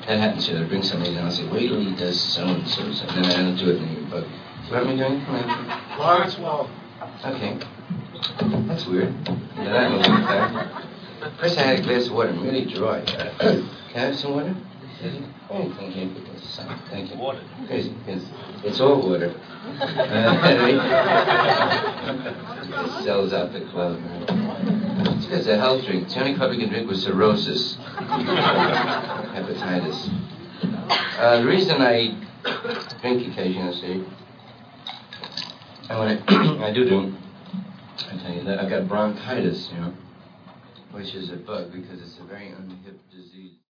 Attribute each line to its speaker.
Speaker 1: That happens here. I bring somebody down and say, wait till he does so-and-so, and then I don't do it anymore. But what am I doing?
Speaker 2: Lawrence Wall.
Speaker 1: Okay. That's weird. Yeah, that was like that. First I had a glass of water. I'm really dry. Can I have some water? Oh, thank you. Thank you.
Speaker 2: Water.
Speaker 1: It's all water. It sells out the club. It's because it's a health drink. It's the only club you can drink with cirrhosis. Hepatitis. The reason I drink occasionally, and when I do, I tell you that I've got bronchitis, which is a bug because it's a very unhip disease.